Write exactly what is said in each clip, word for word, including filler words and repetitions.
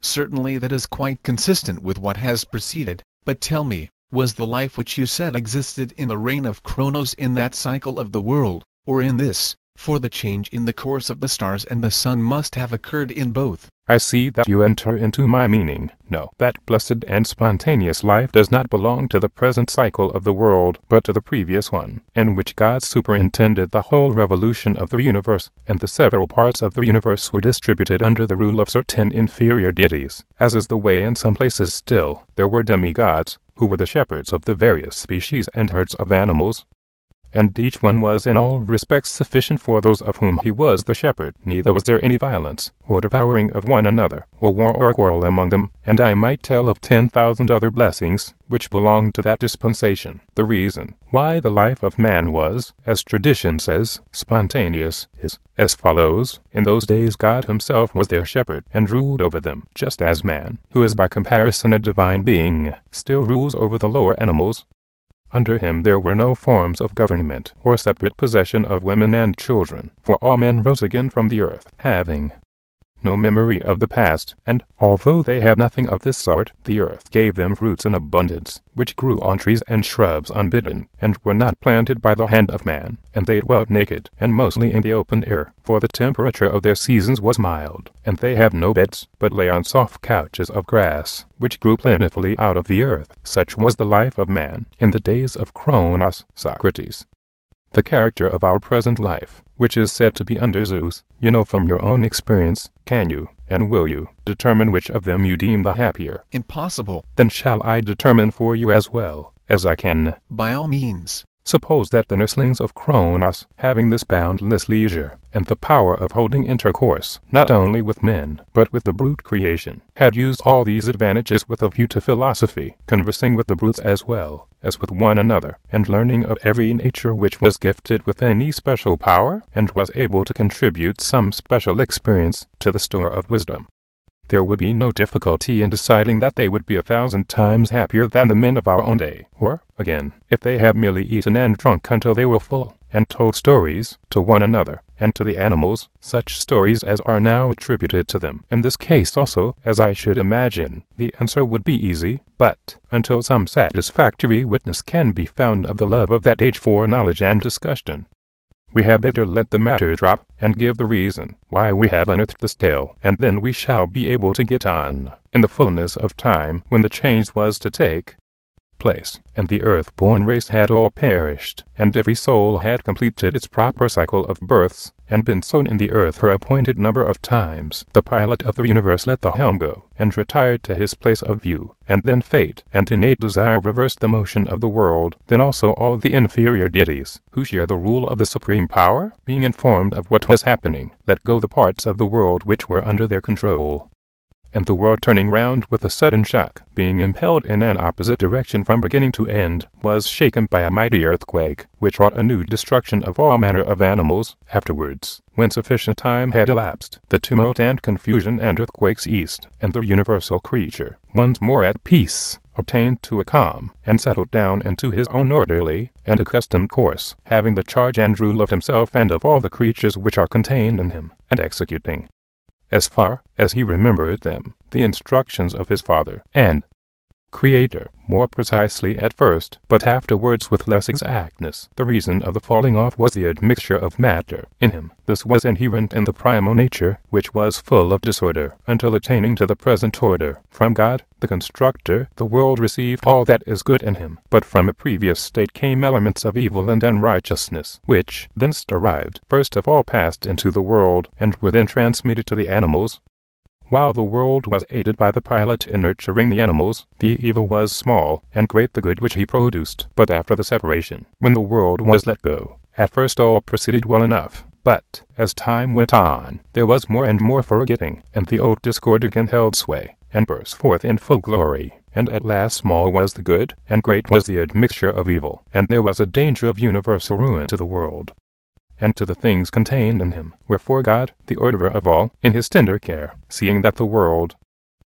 Certainly that is quite consistent with what has preceded, but tell me, was the life which you said existed in the reign of Kronos in that cycle of the world, or in this? For the change in the course of the stars and the sun must have occurred in both. I see that you enter into my meaning. No, that blessed and spontaneous life does not belong to the present cycle of the world, but to the previous one, in which God superintended the whole revolution of the universe, and the several parts of the universe were distributed under the rule of certain inferior deities. As is the way in some places still, there were demigods, who were the shepherds of the various species and herds of animals, and each one was in all respects sufficient for those of whom he was the shepherd. Neither was there any violence, or devouring of one another, or war or quarrel among them, and I might tell of ten thousand other blessings, which belonged to that dispensation. The reason why the life of man was, as tradition says, spontaneous, is as follows. In those days God himself was their shepherd, and ruled over them, just as man, who is by comparison a divine being, still rules over the lower animals. Under him there were no forms of government, or separate possession of women and children, for all men rose again from the earth, having no memory of the past, and, although they had nothing of this sort, the earth gave them fruits in abundance, which grew on trees and shrubs unbidden, and were not planted by the hand of man, and they dwelt naked, and mostly in the open air, for the temperature of their seasons was mild, and they had no beds, but lay on soft couches of grass, which grew plentifully out of the earth. Such was the life of man, in the days of Kronos, Socrates. The character of our present life, which is said to be under Zeus, you know from your own experience. Can you, and will you, determine which of them you deem the happier? Impossible. Then shall I determine for you as well as I can. By all means. Suppose that the nurslings of Kronos, having this boundless leisure, and the power of holding intercourse, not only with men, but with the brute creation, had used all these advantages with a view to philosophy, conversing with the brutes as well as with one another, and learning of every nature which was gifted with any special power, and was able to contribute some special experience to the store of wisdom. There would be no difficulty in deciding that they would be a thousand times happier than the men of our own day. Or, again, if they had merely eaten and drunk until they were full, and told stories to one another, and to the animals, such stories as are now attributed to them. In this case also, as I should imagine, the answer would be easy, but, until some satisfactory witness can be found of the love of that age for knowledge and discussion, we had better let the matter drop, and give the reason why we have unearthed this tale, and then we shall be able to get on, in the fullness of time, when the change was to take place, and the earth-born race had all perished, and every soul had completed its proper cycle of births, and been sown in the earth her appointed number of times. The pilot of the universe let the helm go, and retired to his place of view, and then fate and innate desire reversed the motion of the world. Then also all the inferior deities, who share the rule of the supreme power, being informed of what was happening, let go the parts of the world which were under their control. And the world turning round with a sudden shock, being impelled in an opposite direction from beginning to end, was shaken by a mighty earthquake, which wrought a new destruction of all manner of animals. Afterwards, when sufficient time had elapsed, the tumult and confusion and earthquake ceased, and the universal creature, once more at peace, obtained to a calm, and settled down into his own orderly and accustomed course, having the charge and rule of himself and of all the creatures which are contained in him, and executing, as far as he remembered them, the instructions of his Father and Creator, more precisely at first, but afterwards with less exactness. The reason of the falling off was the admixture of matter in him. This was inherent in the primal nature, which was full of disorder, until attaining to the present order. From God, the constructor, the world received all that is good in him, but from a previous state came elements of evil and unrighteousness, which, thence derived, first of all passed into the world, and were then transmitted to the animals. While the world was aided by the pilot in nurturing the animals, the evil was small, and great the good which he produced. But after the separation, when the world was let go, at first all proceeded well enough, but, as time went on, there was more and more forgetting, and the old discord again held sway, and burst forth in full glory. And at last small was the good, and great was the admixture of evil, and there was a danger of universal ruin to the world, and to the things contained in him. Wherefore God, the orderer of all, in his tender care, seeing that the world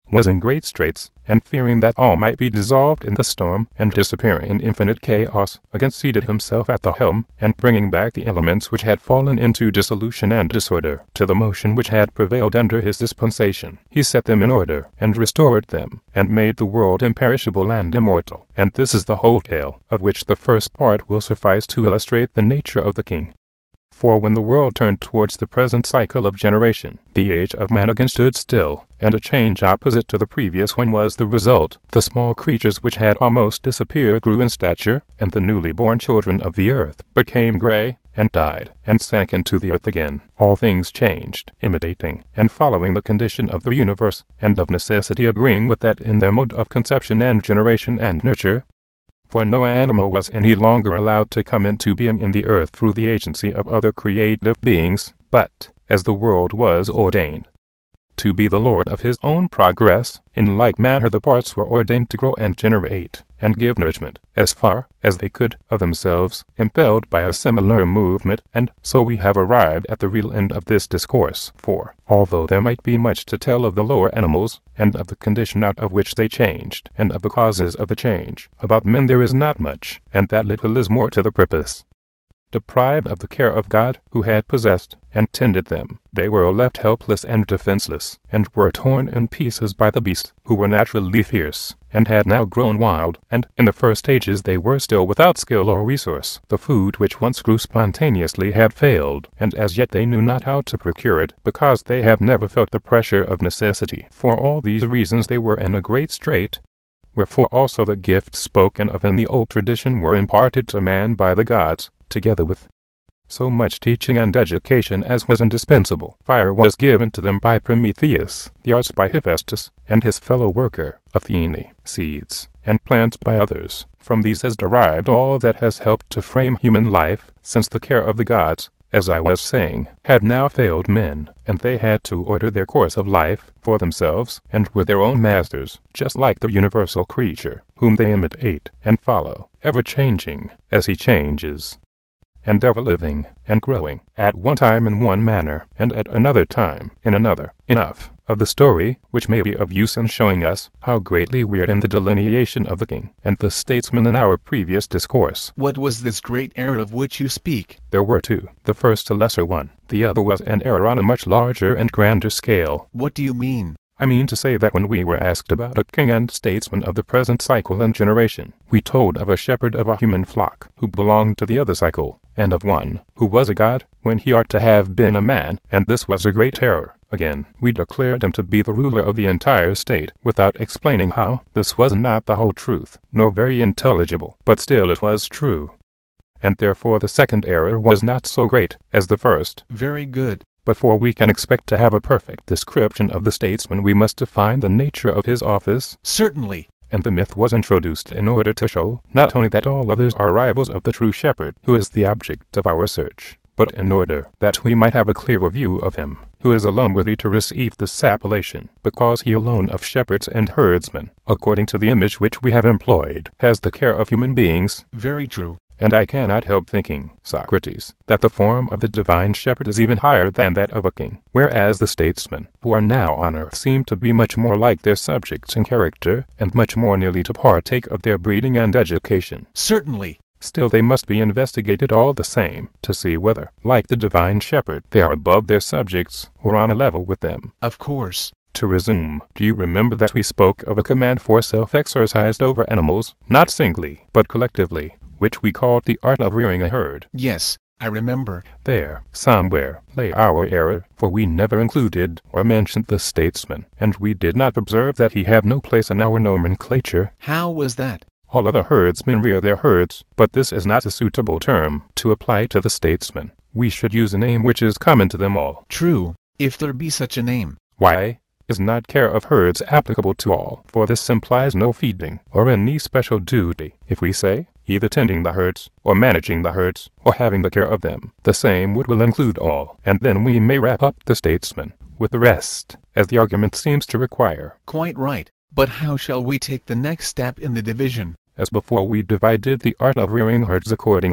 was in great straits, and fearing that all might be dissolved in the storm and disappear in infinite chaos, again seated himself at the helm, and bringing back the elements which had fallen into dissolution and disorder to the motion which had prevailed under his dispensation, he set them in order, and restored them, and made the world imperishable and immortal. And this is the whole tale, of which the first part will suffice to illustrate the nature of the king. For when the world turned towards the present cycle of generation, the age of man again stood still, and a change opposite to the previous one was the result. The small creatures which had almost disappeared grew in stature, and the newly born children of the earth became gray, and died, and sank into the earth again. All things changed, imitating and following the condition of the universe, and of necessity agreeing with that in their mode of conception and generation and nurture. For no animal was any longer allowed to come into being in the earth through the agency of other creative beings, but, as the world was ordained to be the lord of his own progress, in like manner the parts were ordained to grow and generate, and give nourishment, as far as they could, of themselves, impelled by a similar movement. And so we have arrived at the real end of this discourse. For, although there might be much to tell of the lower animals, and of the condition out of which they changed, and of the causes of the change, about men there is not much, and that little is more to the purpose. Deprived of the care of God, who had possessed and tended them, they were left helpless and defenseless, and were torn in pieces by the beasts, who were naturally fierce, and had now grown wild, and in the first stages they were still without skill or resource. The food which once grew spontaneously had failed, and as yet they knew not how to procure it, because they have never felt the pressure of necessity. For all these reasons they were in a great strait. Wherefore also the gifts spoken of in the old tradition were imparted to man by the gods, together with so much teaching and education as was indispensable. Fire was given to them by Prometheus, the arts by Hephaestus, and his fellow worker, Athene, seeds, and plants by others. From these has derived all that has helped to frame human life, since the care of the gods, as I was saying, had now failed men, and they had to order their course of life for themselves, and were their own masters, just like the universal creature, whom they imitate and follow, ever changing, as he changes, and ever living and growing, at one time in one manner, and at another time in another. Enough of the story, which may be of use in showing us how greatly we are in the delineation of the king and the statesman in our previous discourse. What was this great error of which you speak? There were two. The first a lesser one, the other was an error on a much larger and grander scale. What do you mean? I mean to say that when we were asked about a king and statesman of the present cycle and generation, we told of a shepherd of a human flock, who belonged to the other cycle, and of one, who was a god, when he ought to have been a man, and this was a great error. Again, we declared him to be the ruler of the entire state, without explaining how. This was not the whole truth, nor very intelligible, but still it was true. And therefore the second error was not so great as the first. Very good. Before we can expect to have a perfect description of the statesman, we must define the nature of his office. Certainly. And the myth was introduced in order to show not only that all others are rivals of the true shepherd, who is the object of our search, but in order that we might have a clearer view of him, who is alone worthy to receive this appellation, because he alone of shepherds and herdsmen, according to the image which we have employed, has the care of human beings. Very true. And I cannot help thinking, Socrates, that the form of the divine shepherd is even higher than that of a king, whereas the statesmen, who are now on earth, seem to be much more like their subjects in character, and much more nearly to partake of their breeding and education. Certainly. Still they must be investigated all the same, to see whether, like the divine shepherd, they are above their subjects, or on a level with them. Of course. To resume, do you remember that we spoke of a command for self-exercised over animals, not singly, but collectively, which we called the art of rearing a herd? Yes, I remember. There, somewhere, lay our error, for we never included or mentioned the statesman, and we did not observe that he had no place in our nomenclature. How was that? All other herdsmen rear their herds, but this is not a suitable term to apply to the statesman. We should use a name which is common to them all. True, if there be such a name. Why? Is not care of herds applicable to all? For this implies no feeding, or any special duty. If we say, either tending the herds, or managing the herds, or having the care of them, the same would will include all, and then we may wrap up the statesman with the rest, as the argument seems to require. Quite right. But how shall we take the next step in the division? As before, we divided the art of rearing herds accordingly.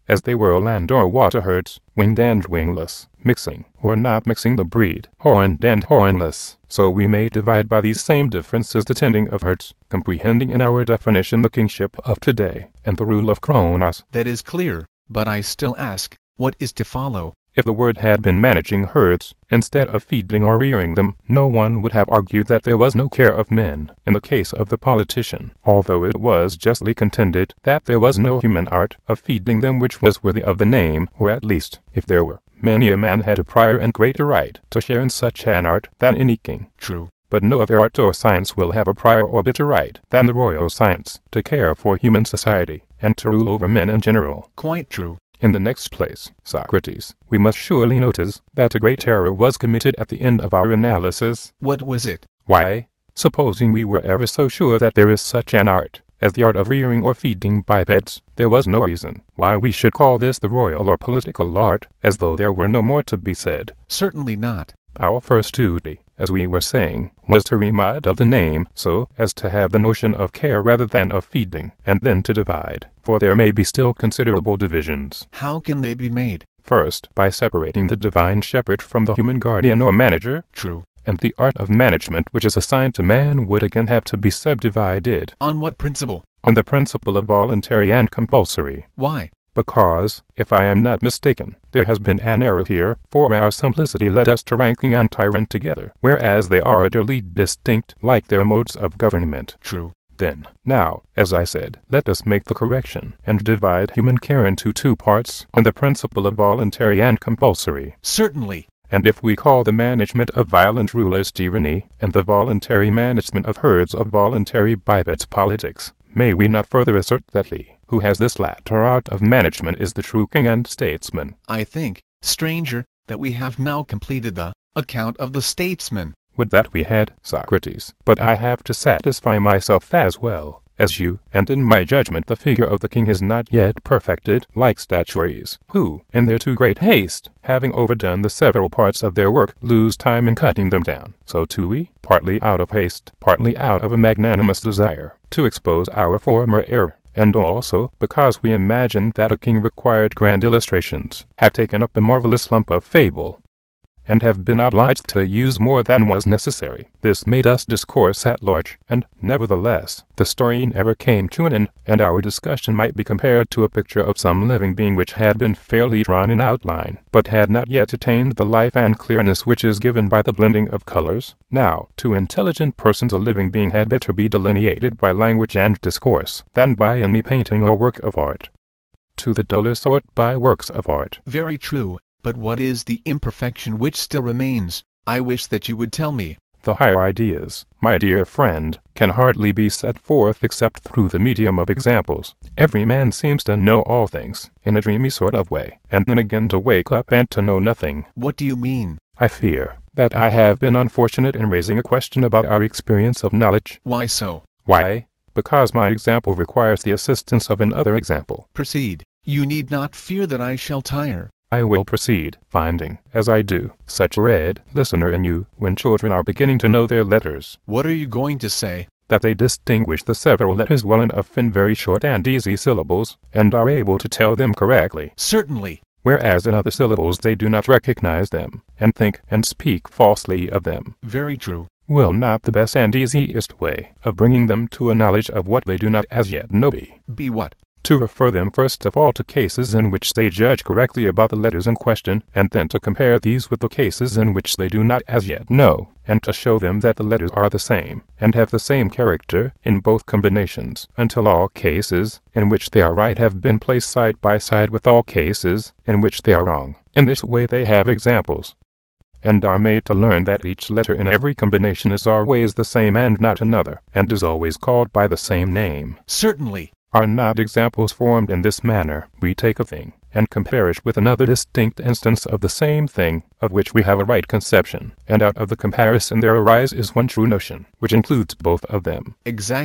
as they were land or water herds, winged and wingless, mixing or not mixing the breed, horned and hornless. So we may divide by these same differences the tending of herds, comprehending in our definition the kingship of today, and the rule of Kronos. That is clear, but I still ask, what is to follow? If the word had been managing herds, instead of feeding or rearing them, no one would have argued that there was no care of men, in the case of the politician, although it was justly contended that there was no human art of feeding them which was worthy of the name, or at least, if there were, many a man had a prior and greater right to share in such an art than any king. True. But no other art or science will have a prior or better right than the royal science to care for human society, and to rule over men in general. Quite true. In the next place, Socrates, we must surely notice that a great error was committed at the end of our analysis. What was it? Why, supposing we were ever so sure that there is such an art as the art of rearing or feeding bipeds, there was no reason why we should call this the royal or political art, as though there were no more to be said. Certainly not. Our first duty, as we were saying, was to remodel the name so as to have the notion of care rather than of feeding, and then to divide, for there may be still considerable divisions. How can they be made? First, by separating the divine shepherd from the human guardian or manager. True. And the art of management which is assigned to man would again have to be subdivided. On what principle? On the principle of voluntary and compulsory. Why? Because, if I am not mistaken, there has been an error here, for our simplicity led us to ranking and tyrant together, whereas they are utterly distinct, like their modes of government. True. Then, now, as I said, let us make the correction, and divide human care into two parts, on the principle of voluntary and compulsory. Certainly. And if we call the management of violent rulers tyranny, and the voluntary management of herds of voluntary bipeds politics, may we not further assert that he who has this latter art of management is the true king and statesman? I think, stranger, that we have now completed the account of the statesman. Would that we had, Socrates, but I have to satisfy myself as well as you, and in my judgment the figure of the king is not yet perfected, like statuaries, who, in their too great haste, having overdone the several parts of their work, lose time in cutting them down. So too we, partly out of haste, partly out of a magnanimous desire to expose our former error, and also because we imagine that a king required grand illustrations, have taken up the marvelous lump of fable, and have been obliged to use more than was necessary. This made us discourse at large, and, nevertheless, the story never came to an end, and our discussion might be compared to a picture of some living being which had been fairly drawn in outline, but had not yet attained the life and clearness which is given by the blending of colors. Now, to intelligent persons a living being had better be delineated by language and discourse, than by any painting or work of art. To the duller sort by works of art. Very true. But what is the imperfection which still remains? I wish that you would tell me. The higher ideas, my dear friend, can hardly be set forth except through the medium of examples. Every man seems to know all things, in a dreamy sort of way, and then again to wake up and to know nothing. What do you mean? I fear that I have been unfortunate in raising a question about our experience of knowledge. Why so? Why? Because my example requires the assistance of another example. Proceed. You need not fear that I shall tire. I will proceed, finding, as I do, such a read listener in you, when children are beginning to know their letters. What are you going to say? That they distinguish the several letters well enough in very short and easy syllables, and are able to tell them correctly. Certainly. Whereas in other syllables they do not recognize them, and think and speak falsely of them. Very true. Will not the best and easiest way of bringing them to a knowledge of what they do not as yet know be? Be what? To refer them first of all to cases in which they judge correctly about the letters in question, and then to compare these with the cases in which they do not as yet know, and to show them that the letters are the same, and have the same character in both combinations, until all cases in which they are right have been placed side by side with all cases in which they are wrong. In this way they have examples, and are made to learn that each letter in every combination is always the same and not another, and is always called by the same name. Certainly. Are not examples formed in this manner? We take a thing, and compare it with another distinct instance of the same thing, of which we have a right conception, and out of the comparison there arises one true notion, which includes both of them. Exactly.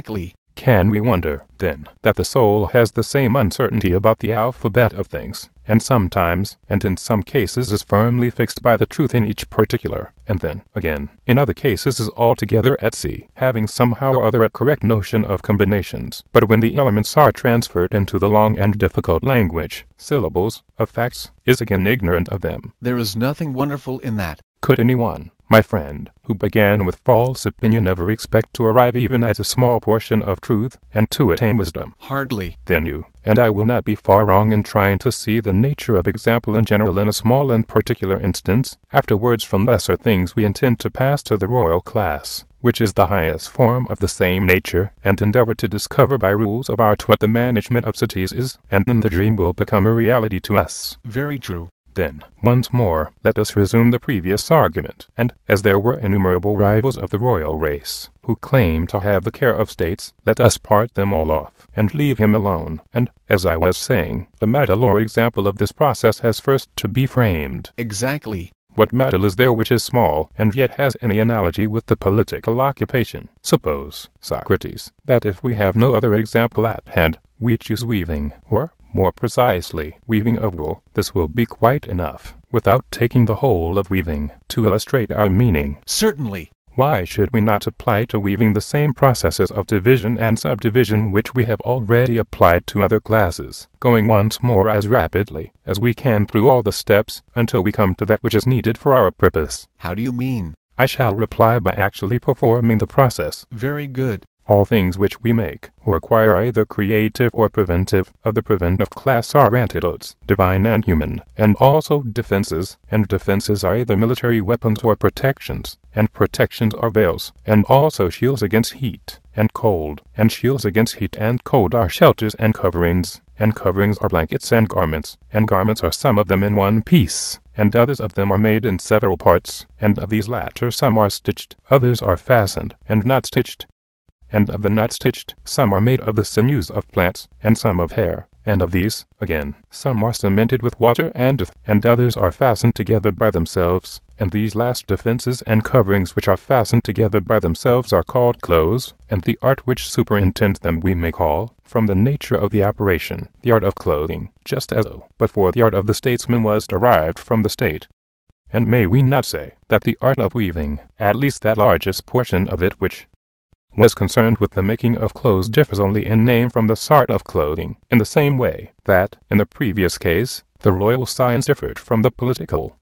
Can we wonder, then, that the soul has the same uncertainty about the alphabet of things, and sometimes, and in some cases is firmly fixed by the truth in each particular, and then, again, in other cases is altogether at sea, having somehow or other a correct notion of combinations, but when the elements are transferred into the long and difficult language, syllables, of facts, is again ignorant of them? There is nothing wonderful in that. Could anyone, my friend, who began with false opinion ever expect to arrive even at a small portion of truth, and to attain wisdom? Hardly. Then you and I will not be far wrong in trying to see the nature of example in general in a small and particular instance. Afterwards, from lesser things we intend to pass to the royal class, which is the highest form of the same nature, and endeavor to discover by rules of art what the management of cities is, and then the dream will become a reality to us. Very true. Then, once more, let us resume the previous argument, and, as there were innumerable rivals of the royal race, who claim to have the care of states, let us part them all off, and leave him alone, and, as I was saying, the model or example of this process has first to be framed. Exactly. What model is there which is small, and yet has any analogy with the political occupation? Suppose, Socrates, that if we have no other example at hand, we choose weaving, or, more precisely, weaving of wool. This will be quite enough, without taking the whole of weaving, to illustrate our meaning. Certainly. Why should we not apply to weaving the same processes of division and subdivision which we have already applied to other classes, going once more as rapidly as we can through all the steps until we come to that which is needed for our purpose? How do you mean? I shall reply by actually performing the process. Very good. All things which we make, or acquire either creative or preventive, of the preventive class are antidotes, divine and human, and also defenses, and defenses are either military weapons or protections, and protections are veils, and also shields against heat and cold, and shields against heat and cold are shelters and coverings, and coverings are blankets and garments, and garments are some of them in one piece, and others of them are made in several parts, and of these latter some are stitched, others are fastened, and not stitched. And of the not stitched, some are made of the sinews of plants, and some of hair, and of these, again, some are cemented with water and earth, and others are fastened together by themselves, and these last defenses and coverings which are fastened together by themselves are called clothes, and the art which superintends them we may call, from the nature of the operation, the art of clothing, just as though, but for the art of the statesman was derived from the state. And may we not say that the art of weaving, at least that largest portion of it which was concerned with the making of clothes, differs only in name from the art of clothing, in the same way that, in the previous case, the royal science differed from the political,